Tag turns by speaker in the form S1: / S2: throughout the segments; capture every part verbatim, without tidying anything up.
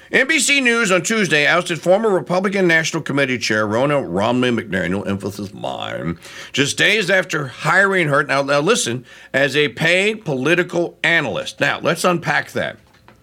S1: N B C News on Tuesday ousted former Republican National Committee Chair Ronna Romney McDaniel, emphasis mine, just days after hiring her, now, now listen, as a paid political analyst. Now, let's unpack that.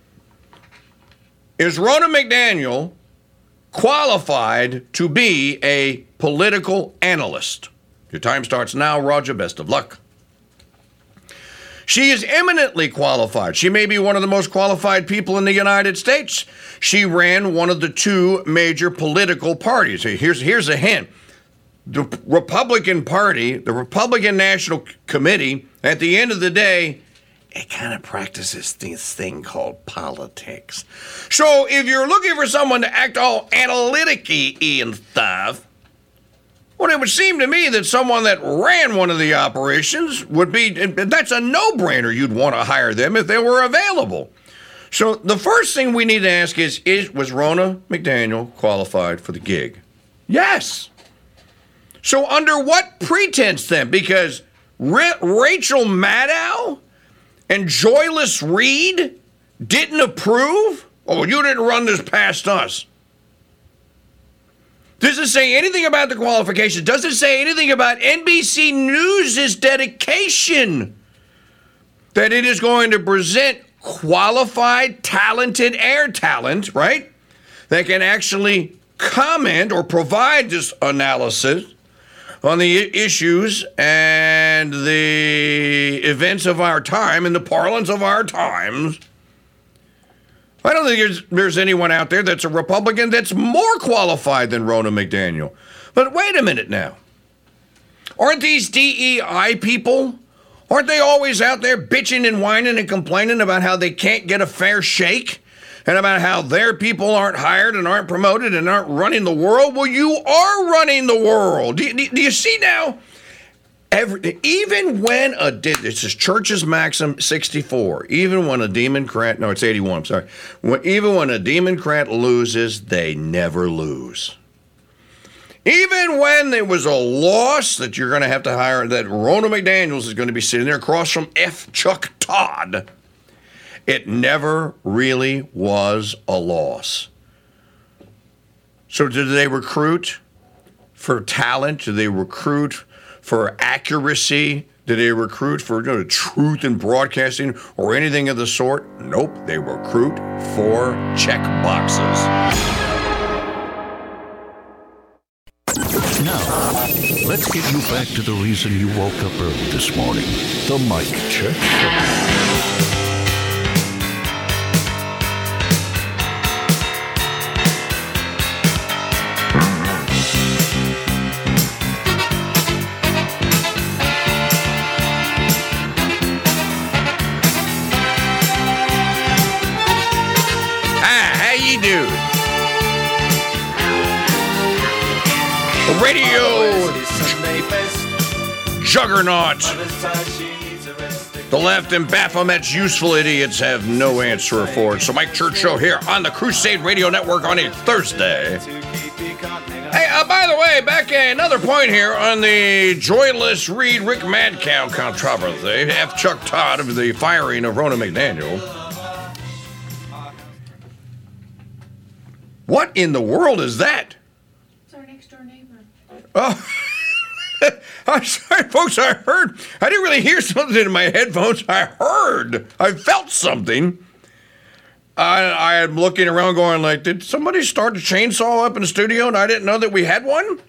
S1: Is Ronna McDaniel qualified to be a political analyst? Your time starts now, Roger. Best of luck. She is eminently qualified. She may be one of the most qualified people in the United States. She ran one of the two major political parties. Here's, here's a hint. The Republican Party, the Republican National Committee, at the end of the day, it kind of practices this thing called politics. So if you're looking for someone to act all analytic-y and stuff, well, it would seem to me that someone that ran one of the operations would be, that's a no-brainer. You'd want to hire them if they were available. So the first thing we need to ask is, is was Ronna McDaniel qualified for the gig? Yes. So under what pretense then? Because Ra- Rachel Maddow and Joyless Reed didn't approve? Oh, you didn't run this past us. Does it say anything about the qualifications? Does it say anything about N B C News' dedication that it is going to present qualified, talented air talent, right, that can actually comment or provide this analysis on the issues and the events of our time and the parlance of our times? I don't think there's, there's anyone out there that's a Republican that's more qualified than Ronna McDaniel. But wait a minute now. Aren't these D E I people, aren't they always out there bitching and whining and complaining about how they can't get a fair shake and about how their people aren't hired and aren't promoted and aren't running the world? Well, you are running the world. Do, do, do you see now? Every, even when a, this is Church's Maxim sixty-four, even when a Democrat, no, it's eighty-one, I'm sorry. When, even when a Democrat loses, they never lose. Even when there was a loss that you're going to have to hire, that Ronna McDaniels is going to be sitting there across from F. Chuck Todd, it never really was a loss. So did they recruit for talent? Did they recruit for accuracy? Did they recruit for, you know, truth in broadcasting or anything of the sort? Nope, they recruit for check boxes.
S2: Now, let's get you back to the reason you woke up early this morning. The Mike Church Show.
S1: Radio juggernaut. The left and Baphomet's useful idiots have no answer for it. So Mike Church Show here on the Crusade Radio Network on a Thursday. Hey, uh, by the way, back at another point here on the Joyless Reed Rick Madcow controversy. F. Chuck Todd of the firing of Ronna McDaniel. What in the world is that? Oh, I'm sorry, folks. I heard. I didn't really hear something in my headphones. I heard. I felt something. I, I am looking around going like, did somebody start a chainsaw up in the studio and I didn't know that we had one?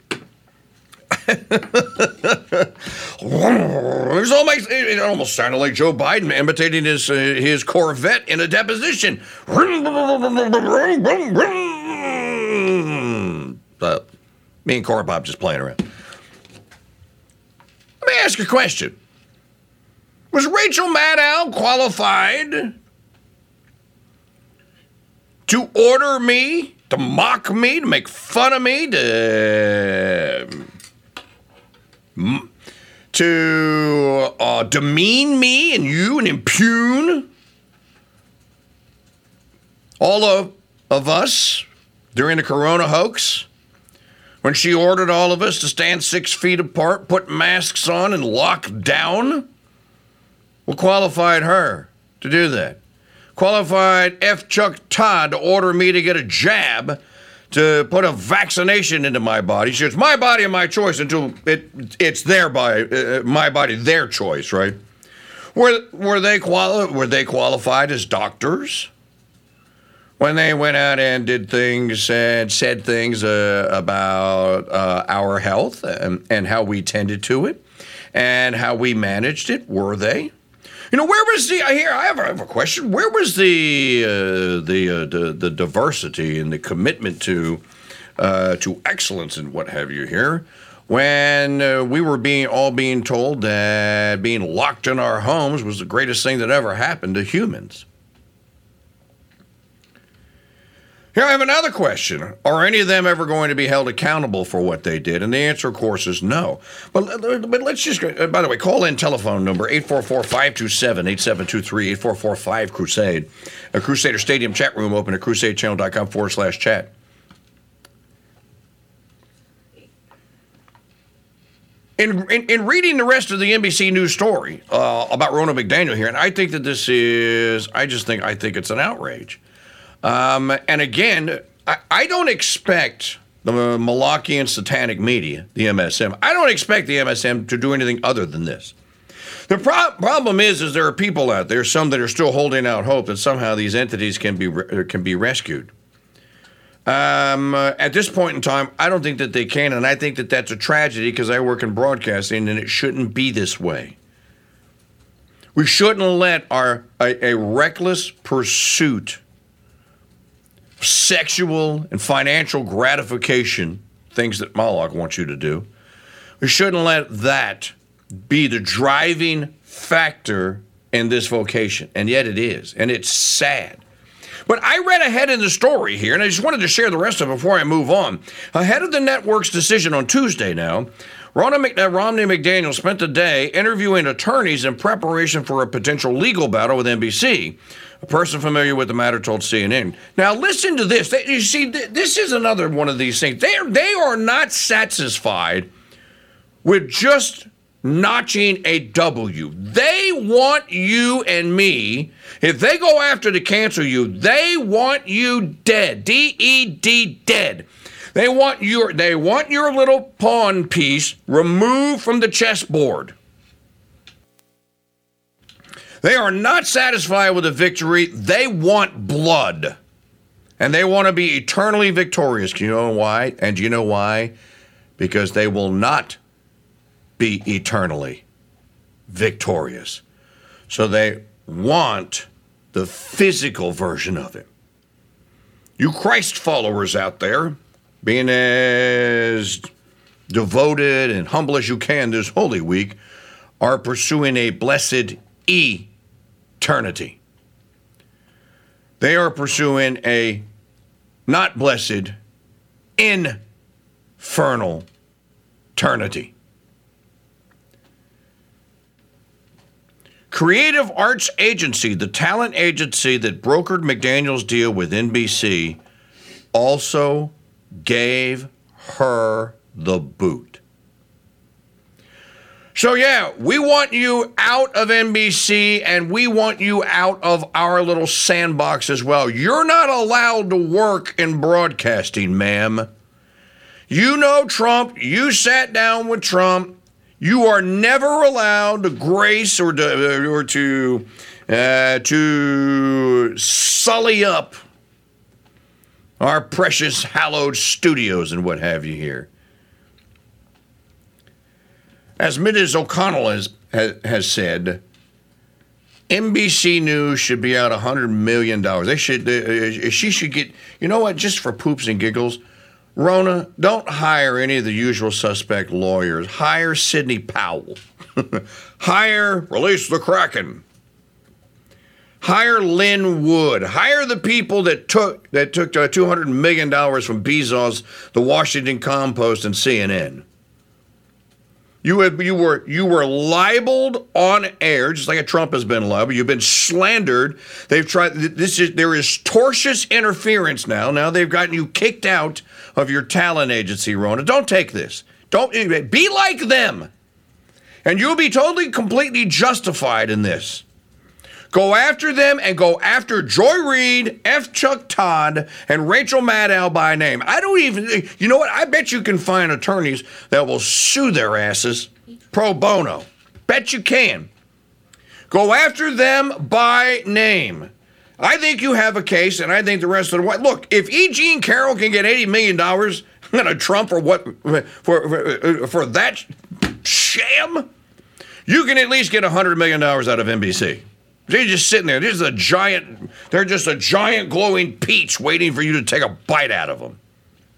S1: It almost, it almost sounded like Joe Biden imitating his, uh, his Corvette in a deposition. Uh, Me and Cora Bob just playing around. Let me ask a question. Was Rachel Maddow qualified to order me, to mock me, to make fun of me, to, to uh, demean me and you and impugn all of, of us during the Corona hoax? When she ordered all of us to stand six feet apart, put masks on, and lock down? What qualified her to do that? qualified F. Chuck Todd to order me to get a jab to put a vaccination into my body. She says, my body and my choice until it it's their body, uh, my body, their choice, right? Were, were, they quali- were they qualified as doctors when they went out and did things and said things uh, about uh, our health and, and how we tended to it and how we managed it? Were they? You know, where was the? I hear. I have, I have a question. Where was the uh, the, uh, the the diversity and the commitment to uh, to excellence and what have you here when uh, we were being all being told that being locked in our homes was the greatest thing that ever happened to humans? Here I have another question. Are any of them ever going to be held accountable for what they did? And the answer, of course, is no. But, but let's just, uh, by the way, call in telephone number eight four four, five two seven, eight seven two three, eight four four, five, Crusade. A Crusader Stadium chat room open at crusadechannel.com forward slash chat. In, in, in reading the rest of the N B C News story uh, about Ronna McDaniel here, and I think that this is, I just think, I think it's an outrage. Um, and again, I, I don't expect the Malachian satanic media, the M S M, I don't expect the M S M to do anything other than this. The pro- problem is, is there are people out there, some that are still holding out hope that somehow these entities can be re- can be rescued. Um, uh, at this point in time, I don't think that they can, and I think that that's a tragedy because I work in broadcasting, and it shouldn't be this way. We shouldn't let our a, a reckless pursuit sexual and financial gratification, things that Moloch wants you to do, we shouldn't let that be the driving factor in this vocation. And yet it is. And it's sad. But I read ahead in the story here, and I just wanted to share the rest of it before I move on. Ahead of the network's decision on Tuesday now, Ronna Mc, uh, Romney McDaniel spent the day interviewing attorneys in preparation for a potential legal battle with N B C. A person familiar with the matter told C N N. Now, listen to this. They, you see, th- this is another one of these things. They are, they are not satisfied with just notching a W. They want you and me, if they go after to cancel you, they want you dead. D E D, dead. They want your, they want your little pawn piece removed from the chessboard. They are not satisfied with a victory. They want blood. And they want to be eternally victorious. Do you know why? And do you know why? Because they will not be eternally victorious. So they want the physical version of it. You Christ followers out there, being as devoted and humble as you can this Holy Week, are pursuing a blessed eternity. They are pursuing a not blessed, infernal eternity. Creative Arts Agency, the talent agency that brokered McDaniel's deal with N B C, also gave her the boot. So yeah, we want you out of N B C and we want you out of our little sandbox as well. You're not allowed to work in broadcasting, ma'am. You know Trump, you sat down with Trump. You are never allowed to grace or to, or to, uh, to sully up our precious hallowed studios and what have you here. As Missus O'Connell has, has, has said, N B C News should be out one hundred million dollars. They should, uh, she should get, you know what, just for poops and giggles, Ronna, don't hire any of the usual suspect lawyers. Hire Sidney Powell. Hire, release the Kraken. Hire Lynn Wood. Hire the people that took that took uh, two hundred million dollars from Bezos, the Washington Compost, and C N N. You have, you were you were libeled on air, just like a Trump has been libeled. You've been slandered. They've tried. This is there is tortious interference now. Now they've gotten you kicked out of your talent agency, Ronna. Don't take this. Don't be like them, and you'll be totally, completely justified in this. Go after them and go after Joy Reid, F. Chuck Todd, and Rachel Maddow by name. I don't even, you know what? I bet you can find attorneys that will sue their asses pro bono. Bet you can. Go after them by name. I think you have a case, and I think the rest of the world. Look, if E. Jean Carroll can get eighty million dollars on a Trump for what for, for for that sham, you can at least get one hundred million dollars out of N B C. They're just sitting there. This is a giant, they're just a giant glowing peach waiting for you to take a bite out of them.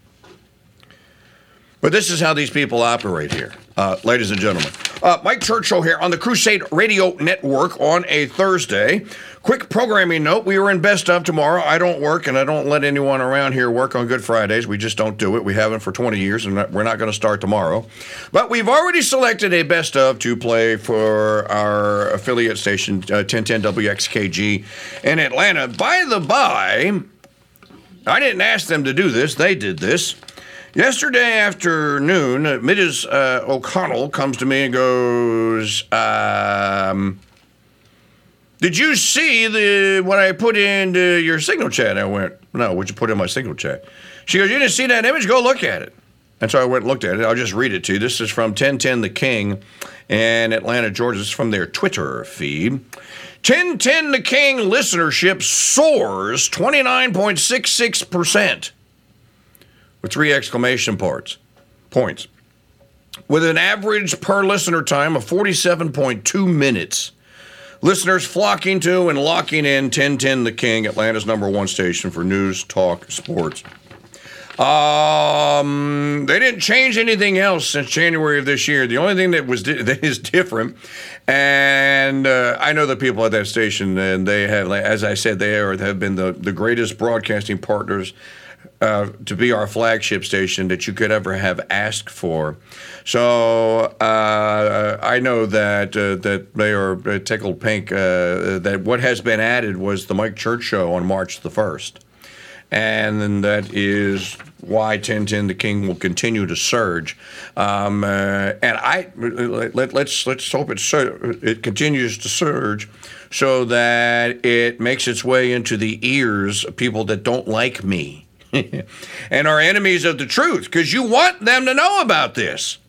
S1: But this is how these people operate here, uh, ladies and gentlemen. Uh, Mike Churchill here on the Crusade Radio Network on a Thursday. Quick programming note, we are in Best Of tomorrow. I don't work, and I don't let anyone around here work on Good Fridays. We just don't do it. We haven't for twenty years, and we're not going to start tomorrow. But we've already selected a Best Of to play for our affiliate station, uh, ten ten W X K G in Atlanta. By the by, I didn't ask them to do this. They did this. Yesterday afternoon, Missus Uh, O'Connell comes to me and goes, um, did you see the what I put into your signal chat? I went, no, what'd you put in my signal chat? She goes, you didn't see that image? Go look at it. And so I went and looked at it. I'll just read it to you. This is from ten ten The King in Atlanta, Georgia. This is from their Twitter feed. ten ten The King listenership soars twenty-nine point six six percent. With three exclamation parts, points. With an average per listener time of forty-seven point two minutes. Listeners flocking to and locking in ten ten The King, Atlanta's number one station for news, talk, sports. Um, they didn't change anything else since January of this year. The only thing that was di- that is different, and uh, I know the people at that station, and they have, as I said, they are, have been the, the greatest broadcasting partners Uh, to be our flagship station that you could ever have asked for. So uh, I know that uh, that they are uh, tickled pink uh, that what has been added was the Mike Church Show on March the first. And then that is why ten ten The King will continue to surge. Um, uh, and I let, let's let's hope it sur- it continues to surge so that it makes its way into the ears of people that don't like me. And are enemies of the truth, because you want them to know about this.